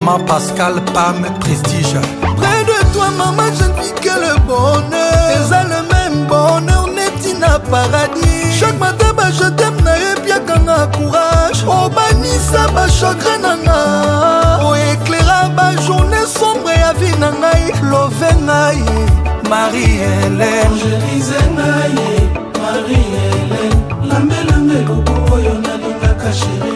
Maman Pascal Pam Prestige. Près de toi maman je ne vis que le bonheur. Eza le même bonheur neti na paradis. Chaque matin je t'aime na epiakanga courage. Obanisa ba chagrin nanga. O éclaira ba journée sombre ya vie na ngai. Love ngai Marie-Hélène. Angélise ngai Marie-Hélène. Lambe lobo oyo nalingaka chérie.